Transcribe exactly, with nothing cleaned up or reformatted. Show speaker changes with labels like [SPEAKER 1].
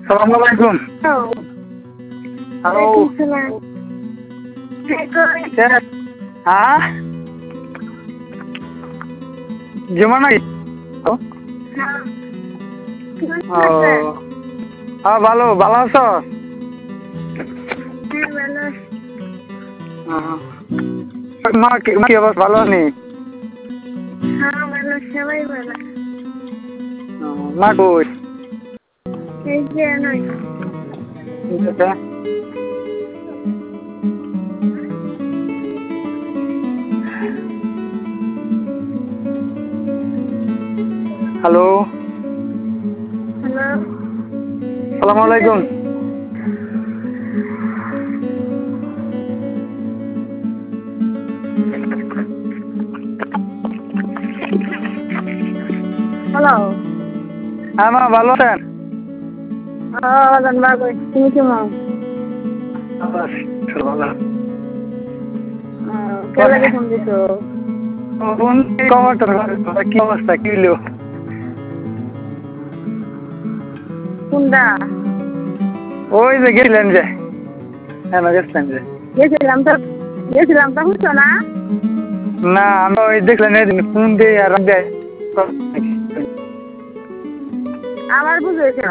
[SPEAKER 1] সালাম আলাইকুম। হ্যালো। হ্যাঁ যেমন নাকি ও হ্যাঁ ভালো ভালো আছো? মা কি কি অবস্থা ভালো নেই? মা কই? হ্যালো সালাম আলাইকুম।
[SPEAKER 2] হ্যালো
[SPEAKER 1] হ্যাঁ মা ভালো আছেন?
[SPEAKER 2] তুমি কেমন? কে লাগে ফোন দিছো?
[SPEAKER 1] কি অবস্থা কি হইলো?
[SPEAKER 2] কোনটা?
[SPEAKER 1] ওই যে গেলেন যে হ্যাঁ গেছিলেন যে
[SPEAKER 2] গেছিলাম তো গেছিলাম তো বুঝছো না?
[SPEAKER 1] না আমি ওই দেখলেন ফোন দিয়ে আর
[SPEAKER 2] আমার বুঝেছে